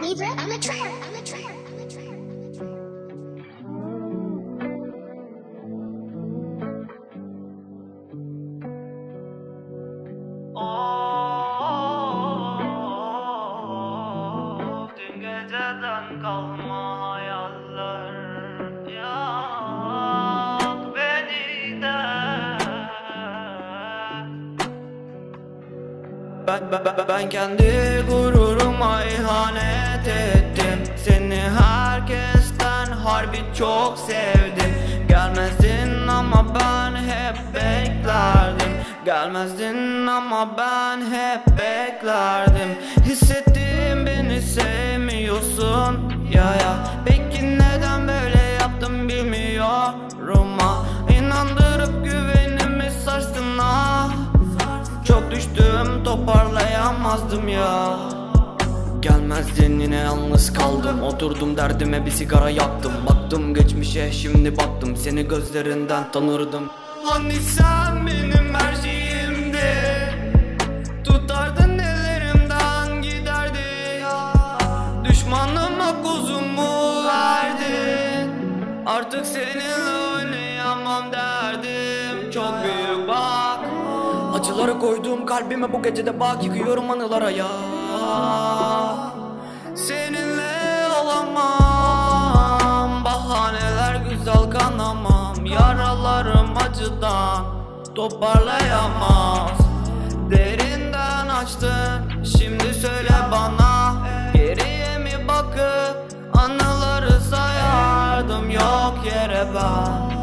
Libra, I'm a trap. Dün geceden kalma hayaller yak beni de. Ben kendi gururuma ihanet ettim. Seni herkesten harbi çok sevdim. Gelmezdin ama ben hep beklerdim. Gelmezdin ama ben hep beklerdim. Hissettiğim beni sevmiyorsun ya. Peki neden böyle yaptım bilmiyorum ha. İnandırıp güvenimi sarstın ha. Çok düştüm, toparlayamazdım ya. Gelmezdin, yine yalnız kaldım. Oturdum derdime bir sigara yaktım. Baktım geçmişe, şimdi baktım. Seni gözlerinden tanırdım. Hani sen benim her şeyimdi. Tutardın ellerimden giderdin. Düşmanıma kozumu verdin. Artık seninle oynayamam derdim. Çok büyük bak. Acıları koydum kalbime bu gecede bak. Yıkıyorum anılara ya. Seninle olamam. Bahaneler güzel kanamam. Yaralarım acıdan toparlayamaz. Derinden açtın, şimdi söyle bana. Geriye mi bakıp anıları sayardım yok yere ben.